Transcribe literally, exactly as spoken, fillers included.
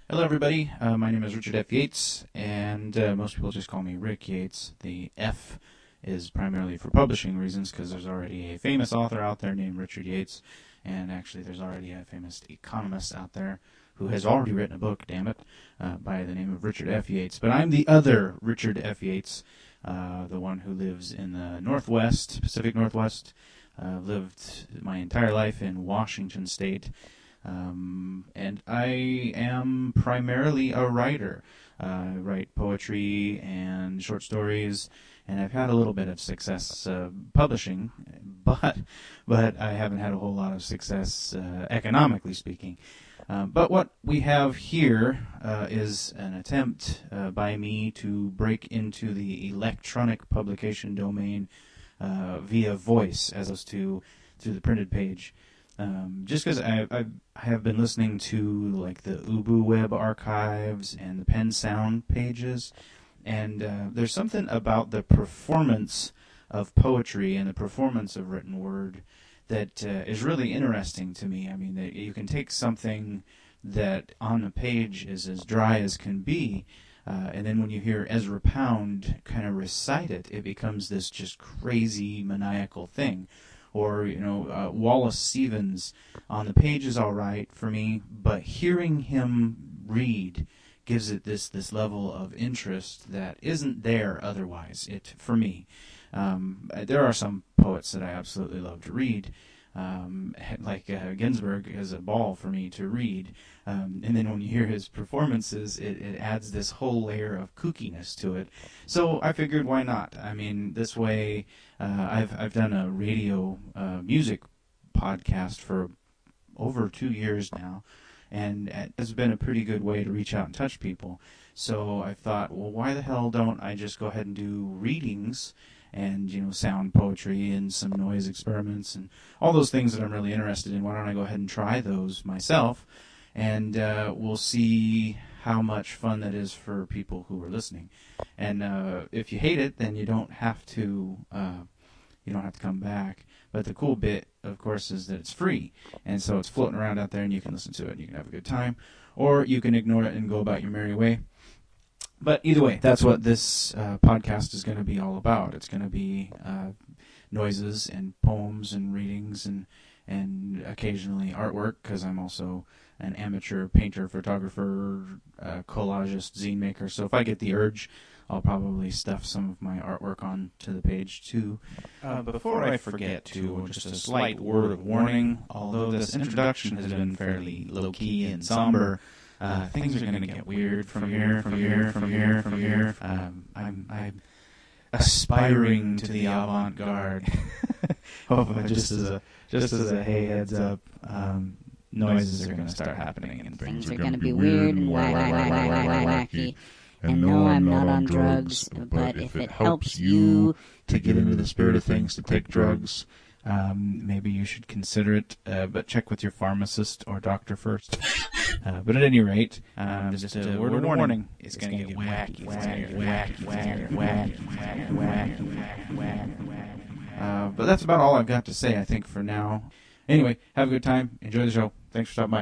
Hello, everybody. Uh, my name is Richard F. Yates, and uh, most people just call me Rick Yates. The F is primarily for publishing reasons, because there's already a famous author out there named Richard Yates, and actually there's already a famous economist out there who has already written a book, damn it, uh, by the name of Richard F. Yates. But I'm the other Richard F. Yates, uh, the one who lives in the Northwest, Pacific Northwest. I've uh, lived my entire life in Washington State. Um, and I am primarily a writer. Uh, I write poetry and short stories, and I've had a little bit of success uh, publishing, but but I haven't had a whole lot of success uh, economically speaking. Uh, but what we have here uh, is an attempt uh, by me to break into the electronic publication domain uh, via voice, as opposed to through the printed page. Um, just because I, I I have been listening to like the Ubu Web archives and the Pen Sound pages, and uh, there's something about the performance of poetry and the performance of written word that uh, is really interesting to me. I mean, that you can take something that on a page is as dry as can be, uh, and then when you hear Ezra Pound kind of recite it, it becomes this just crazy maniacal thing. Or, you know, uh, Wallace Stevens on the page is all right for me, but hearing him read gives it this this level of interest that isn't there otherwise. It for me. Um, there are some poets that I absolutely love to read, um, like uh, Ginsberg is a ball for me to read. Um, and then when you hear his performances, it, it adds this whole layer of kookiness to it. So I figured, why not? I mean, this way, uh, I've I've done a radio uh, music podcast for over two years now, and it's been a pretty good way to reach out and touch people. So I thought, well, why the hell don't I just go ahead and do readings and, you know, sound poetry and some noise experiments and all those things that I'm really interested in. Why don't I go ahead and try those myself? And uh, we'll see how much fun that is for people who are listening. And uh, if you hate it, then you don't have to uh, you don't have to come back. But the cool bit, of course, is that it's free, and so it's floating around out there, and you can listen to it, and you can have a good time, or you can ignore it and go about your merry way. But either way, that's what this uh, podcast is going to be all about. It's going to be uh, noises and poems and readings and and occasionally artwork, because I'm also an amateur painter, photographer, uh, collagist, zine maker. So if I get the urge, I'll probably stuff some of my artwork onto the page too. Uh, before I forget to, just a slight word of warning, although this introduction has been fairly low-key and somber, uh, things are going to get weird from here, from here, from here, from here. Um, I'm, I'm aspiring to the avant-garde. Oh, just as a just as a hey heads up, um, noises are going to start happening, and things are going to be weird and wacky. And no, I'm not on drugs, but if it helps you to get into the spirit of things, to take drugs, um, maybe you should consider it, uh, but check with your pharmacist or doctor first. Uh, but at any rate, um, just a word of warning, it's going to get wacky, wacky, wacky, wacky, wacky, wacky, wacky, wacky, wacky. Uh, but that's about all I've got to say, I think, for now. Anyway, have a good time. Enjoy the show. Thanks for stopping by.